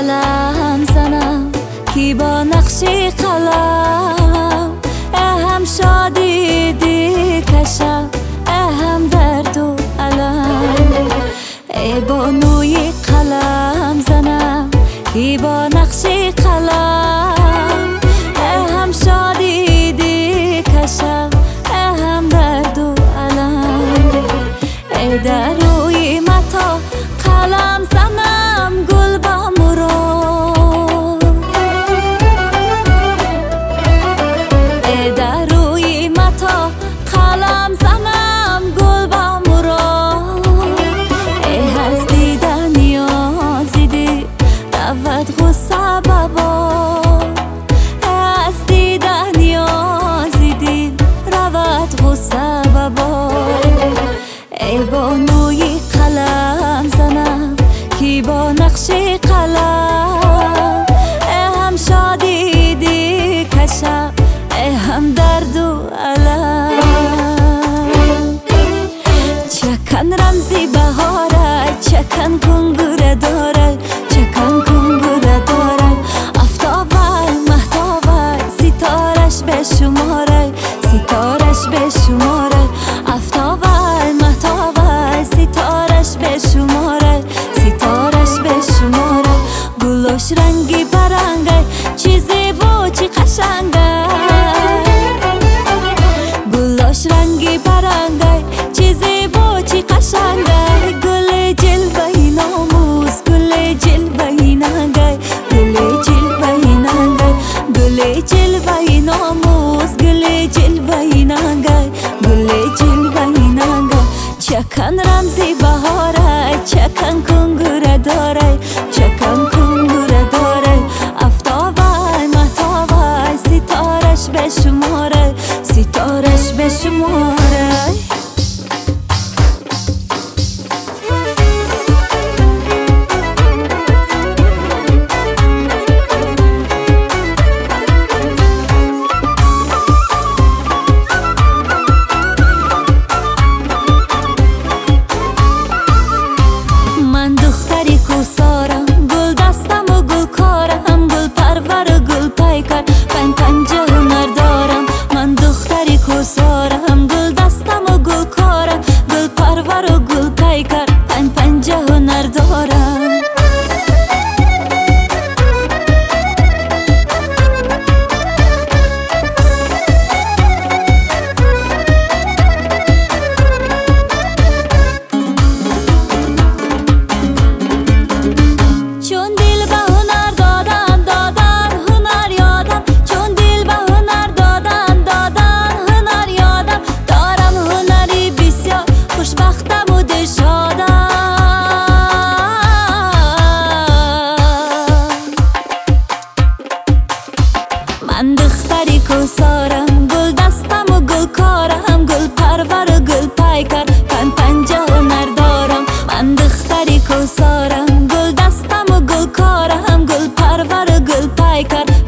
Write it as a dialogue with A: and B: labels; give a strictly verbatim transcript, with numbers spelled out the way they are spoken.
A: قلم زنم کی با نقش قلم اهم شادی دی کشم اهم درد و علم ای بانوی قلم زنم کی با نقش قلم اهم شادی دی کشم اهم درد و علم ای در روی متا قلم زنم گل با مراد ای در روی متا قلم زنم گل با مراد ای از دیدن نیازی دی رود غصه بابا از دیدن نیازی دی رود غصه بابا ای بانوی قلم زنم کی با نقش قلم اهم شادی دی کشم اهم درد و علم چکن رمزی بهاره چکن کنگوره داره چکن کنگوره داره افتابای مهتابای ستارش به شماره ستارش به شماره افتابای مهتابای ستارش به شماره ستارش به شماره گلوش رنگی برنگه چیزی بو چی قشنگه گلوش رنگی برنگه چیزی بو چی قشنگه گل جلوه ناموز گل جلوه ننگه گل جلوه ننگه گل جلوه ناموز گل جلوه ننگه گل جلوه ننگه چکن رمزی بهاره چکن کنگوره داره چکن کنگوره داره افتابای مهتابای ستارش به شماره ستارش به شماره من دختری کوسارم گل دستم و گل کارم گل پرور و گل پیکر پنج پنجه هنر دارم من دختری کوسارم گل دستم و گل کارم گل پرور و گل پیکر پنج پنجه هنر دارم چون دل به هنر دادن دادن هنر یادم چون دل به هنر دادن دادن هنر یادم دارم هنری بسیار خوشبختم و دلشادم من دختری کوسارم گل دستم و گل کارم گل پرور و گل پیکر پنج پنجه هنر دارم من دختری کوسارم گل دستم و گل کارم گل پرور و گل پیکر